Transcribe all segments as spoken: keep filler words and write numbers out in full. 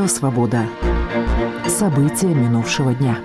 Радио «Свобода». События минувшего дня.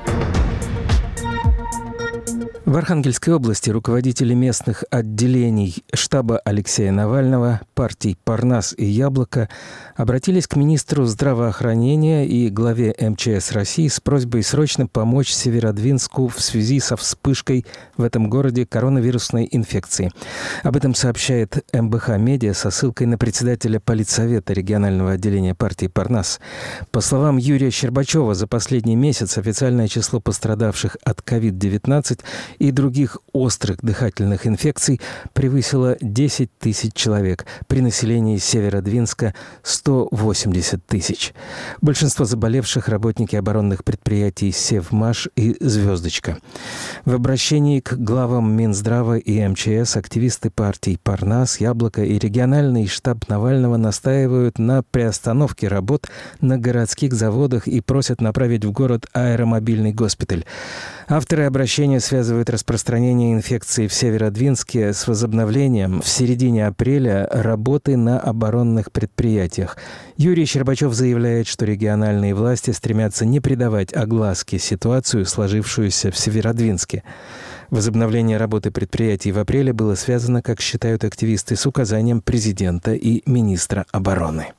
В Архангельской области руководители местных отделений штаба Алексея Навального, партий «Парнас» и «Яблоко» обратились к министру здравоохранения и главе эм че эс России с просьбой срочно помочь Северодвинску в связи со вспышкой в этом городе коронавирусной инфекции. Об этом сообщает эм бэ ха Медиа со ссылкой на председателя политсовета регионального отделения партии «Парнас». По словам Юрия Щербачева, за последний месяц официальное число пострадавших от ковид девятнадцать и других острых дыхательных инфекций превысило десять тысяч человек. При населении Северодвинска сто восемьдесят тысяч. Большинство заболевших – работники оборонных предприятий «Севмаш» и «Звездочка». В обращении к главам Минздрава и эм че эс активисты партий «Парнас», «Яблоко» и региональный штаб Навального настаивают на приостановке работ на городских заводах и просят направить в город аэромобильный госпиталь. Авторы обращения связывают распространение инфекции в Северодвинске с возобновлением в середине апреля работы на оборонных предприятиях. Юрий Щербачев заявляет, что региональные власти стремятся не придавать огласке ситуацию, сложившуюся в Северодвинске. Возобновление работы предприятий в апреле было связано, как считают активисты, с указанием президента и министра обороны.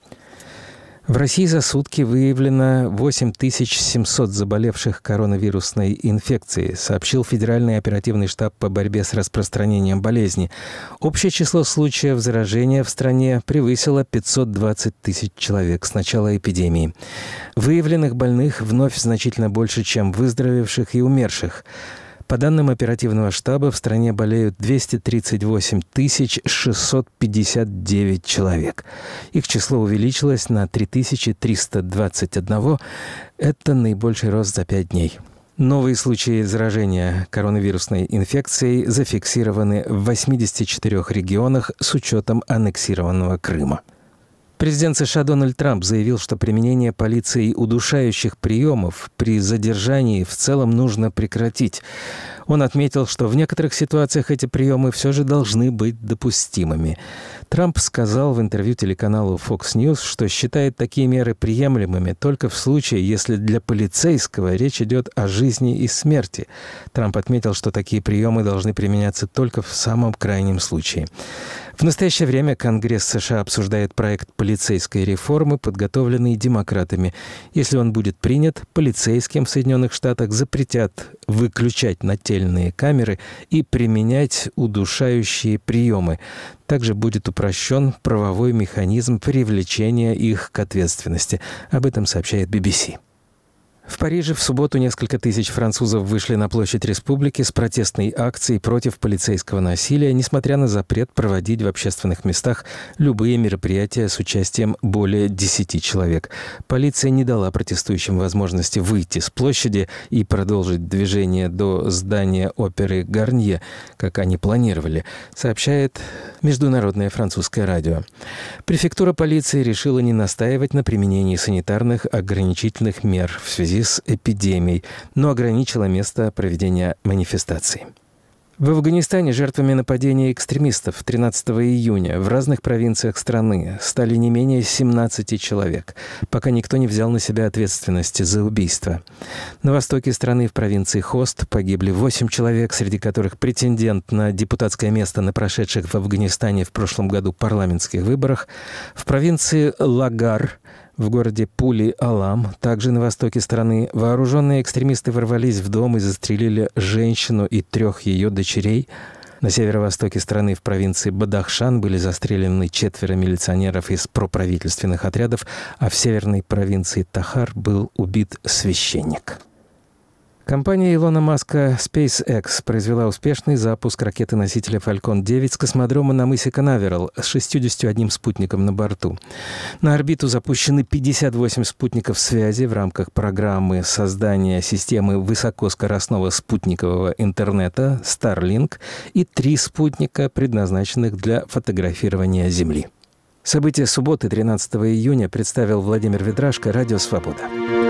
В России за сутки выявлено восемь тысяч семьсот заболевших коронавирусной инфекцией, сообщил Федеральный оперативный штаб по борьбе с распространением болезни. Общее число случаев заражения в стране превысило пятьсот двадцать тысяч человек с начала эпидемии. Выявленных больных вновь значительно больше, чем выздоровевших и умерших. По данным оперативного штаба, в стране болеют двести тридцать восемь тысяч шестьсот пятьдесят девять человек. Их число увеличилось на три тысячи триста двадцать один. Это наибольший рост за пять дней. Новые случаи заражения коронавирусной инфекцией зафиксированы в восьмидесяти четырёх регионах с учетом аннексированного Крыма. Президент США Дональд Трамп заявил, что применение полицией удушающих приемов при задержании в целом нужно прекратить. Он отметил, что в некоторых ситуациях эти приемы все же должны быть допустимыми. Трамп сказал в интервью телеканалу Fox News, что считает такие меры приемлемыми только в случае, если для полицейского речь идет о жизни и смерти. Трамп отметил, что такие приемы должны применяться только в самом крайнем случае. В настоящее время Конгресс США обсуждает проект полицейской реформы, подготовленный демократами. Если он будет принят, полицейским в Соединенных Штатах запретят выключать нательные камеры и применять удушающие приемы. Также будет упрощен правовой механизм привлечения их к ответственности. Об этом сообщает би би си. В Париже в субботу несколько тысяч французов вышли на площадь Республики с протестной акцией против полицейского насилия, несмотря на запрет проводить в общественных местах любые мероприятия с участием более десяти человек. Полиция не дала протестующим возможности выйти с площади и продолжить движение до здания оперы Гарнье, как они планировали, сообщает Международное французское радио. Префектура полиции решила не настаивать на применении санитарных ограничительных мер в связи с эпидемией, но ограничила место проведения манифестаций. В Афганистане жертвами нападения экстремистов тринадцатого июня в разных провинциях страны стали не менее семнадцати человек, пока никто не взял на себя ответственности за убийство. На востоке страны в провинции Хост погибли восемь человек, среди которых претендент на депутатское место на прошедших в Афганистане в прошлом году парламентских выборах. В провинции Лагар в городе Пули-Алам, также на востоке страны, вооруженные экстремисты ворвались в дом и застрелили женщину и трех ее дочерей. На северо-востоке страны в провинции Бадахшан были застрелены четверо милиционеров из проправительственных отрядов, а в северной провинции Тахар был убит священник. Компания Илона Маска SpaceX произвела успешный запуск ракеты-носителя Falcon девять с космодрома на мысе Канаверал с шестьюдесятью одним спутником на борту. На орбиту запущены пятьдесят восемь спутников связи в рамках программы создания системы высокоскоростного спутникового интернета Starlink и три спутника, предназначенных для фотографирования Земли. События субботы тринадцатого июня представил Владимир Ведрашко, Радио «Свобода».